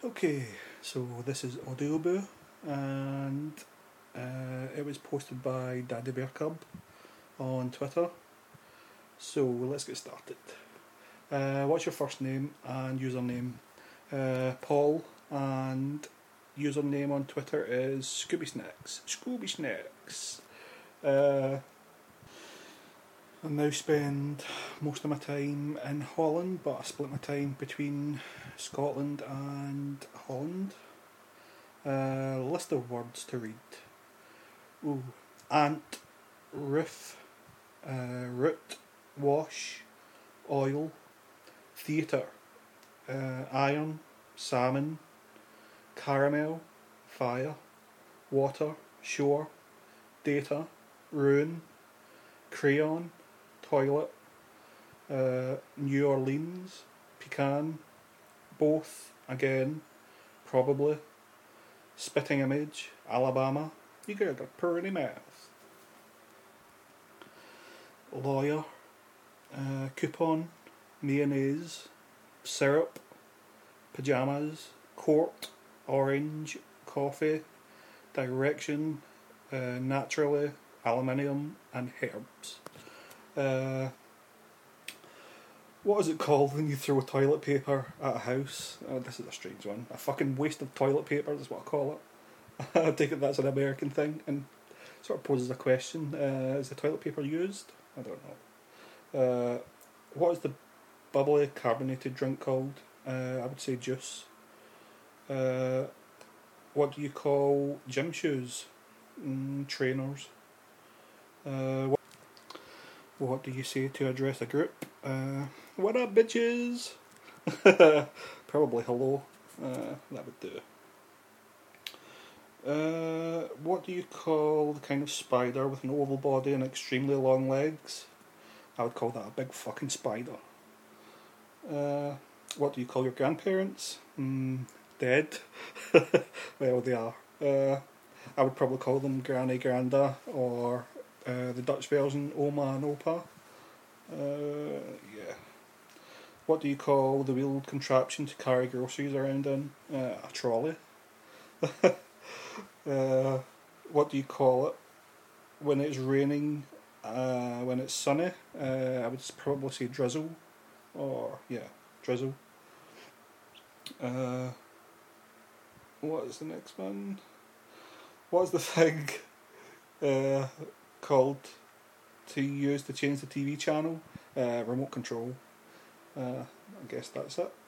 Okay, so this is Audioboo, and it was posted by Daddy Bear Cub on Twitter. So let's get started. What's your first name and username? Paul, and username on Twitter is Scooby Snacks. Scooby Snacks. I now spend most of my time in Holland, but I split my time between Scotland and Holland. List of words to read. Ooh. Ant, roof, root, wash, oil, theatre, iron, salmon, caramel, fire, water, shore, data, ruin, crayon, toilet, New Orleans, pecan, both, again, probably, spitting image, Alabama. You got a pretty mouth. Lawyer, coupon, mayonnaise, syrup, pyjamas, court, orange, coffee, direction, naturally, aluminium, and herbs. What is it called when you throw toilet paper at a house? This is a strange one. A fucking waste of toilet paper is what I call it. I take it that's an American thing, and sort of poses a question. Is the toilet paper used? I don't know. What is the bubbly carbonated drink called? I would say juice. What do you call gym shoes? Trainers. What do you say to address a group? What up, bitches? Probably hello. That would do. What do you call the kind of spider with an oval body and extremely long legs? I would call that a big fucking spider. What do you call your grandparents? Dead. Well, they are. I would probably call them Granny, Granda, or the Dutch version, Oma and Opa. Yeah. What do you call the wheeled contraption to carry groceries around in? A trolley. What do you call it when it's raining? When it's sunny? I would probably say drizzle. Or, yeah, drizzle. What is the next one? What is the thing called to use to change the TV channel? Remote control. I guess that's it.